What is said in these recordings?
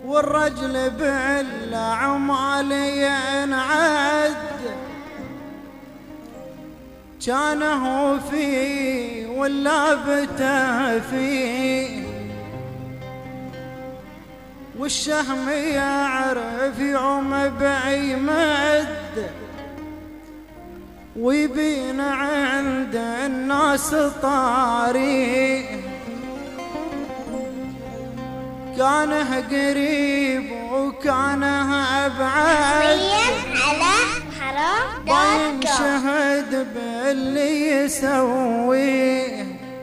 والرجل بالأعمال ينعد، كان هو فيه ولا بته فيه، والشهم يعرف يوم بعيمد، ويبين عند الناس طاري، كانه قريب وكانه أبعد، باين شهد باللي يسويه،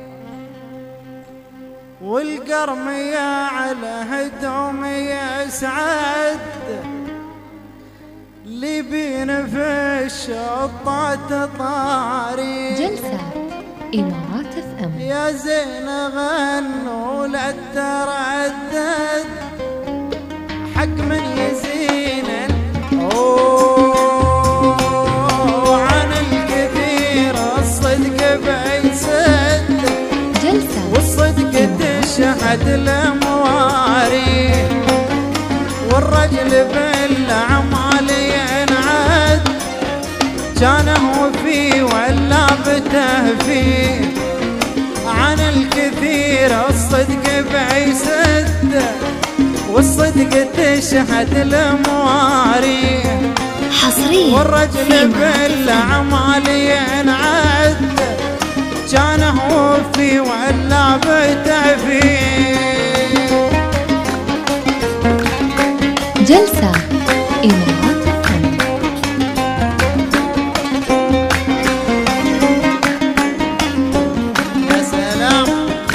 والقرمية على هدوم يسعد، اللي بين في الشطات طاري. جلسة إمارات FM. يا زين غنوا لا تردد، حق من يزين عن الكثير الصدق بيسد، جلسة والصدق تشهد الأمواري، والرجل بالأعمال ينعد، كان هو فيه ولا بته فيه، عن الكثير الصدق بيسد، والصدق تشهد الأمواري، حصريا والرجل بالأعمال ينعد، كان هو فيه ولا بته فيه. جلسة إمارات FM. يا سلام.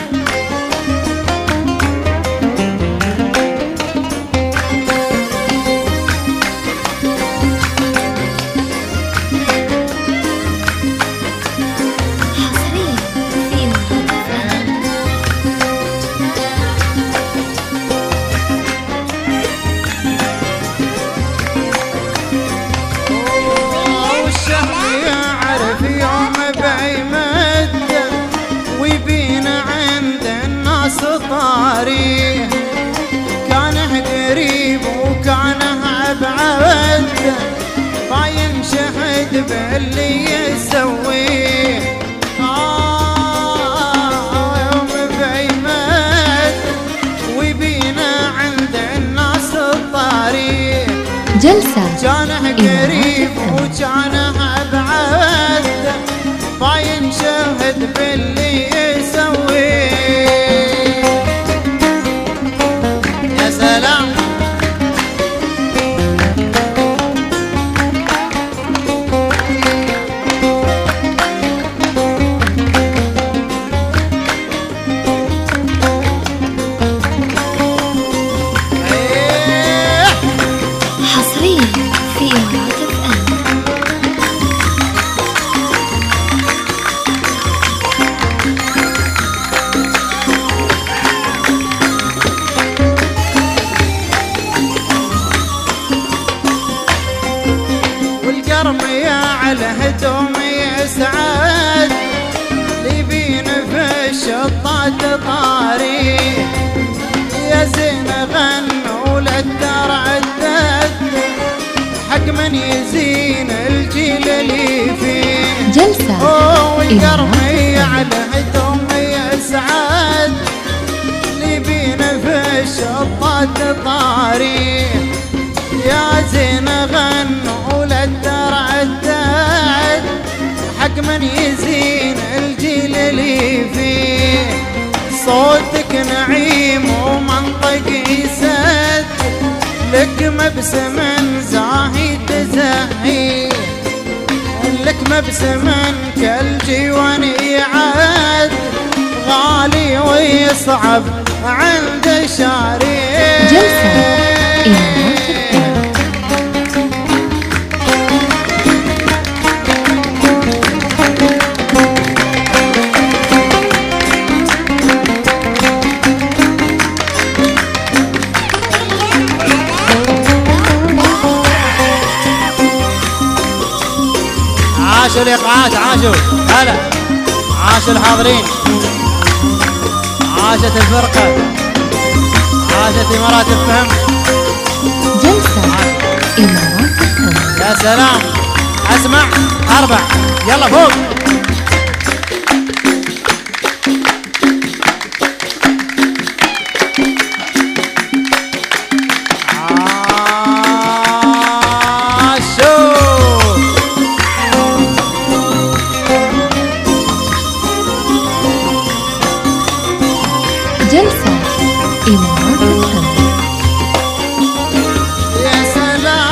حصريا في إمارات والشهم يعرف يوم بعيمد، ويبين عند الناس طاري، كانه قريب وكانه أبعد، باين شهد باللي يسويه، يوم بعيمد، ويبين عند الناس طاري، جلسة كانه قريب وكانه أبعد، باين شهد باللي يسويه. يا سلام. حصريا في إمارات FM. والقرمية على هدوم يسعد، اللي بين في الشطات طاري، يا زين غنوا لا تردد، حق من يزين الجيل اللي فيه. جلسة والقرمية على هدوم يسعد، اللي بين في الشطات طاري، يا زين غنوا لا تردد، حق من يزين الجيل اللي فيه. صوتك نعيم ومنطق يسد، لك مبسم زاهي تزهي، لك مبسم كالجيوان يعد، غالي ويصعب عند شاري. جلسة إمارات FM. عاشوا الإيقاعات، عاشوا هلا، عاشوا الحاضرين، عاشت الفرقة، عاشت إمارات FM. جلسة إمارات FM. يا سلام، اسمع 4 يلا فوق. جلسة إمارات FM. يا سلام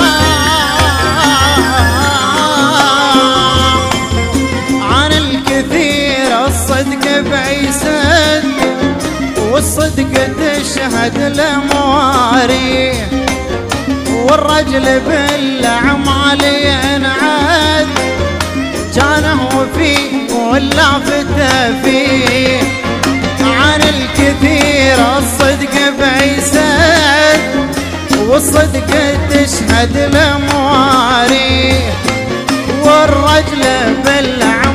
عن الكثير الصدق بعيسد، والصدق تشهد الأمواري، والرجل بالأعمال ينعد، كانه فيه ولا فته فيه. عن الكثير الصدق بعيسد، والصدق تشهد الأمواري، والرجل بالأعمال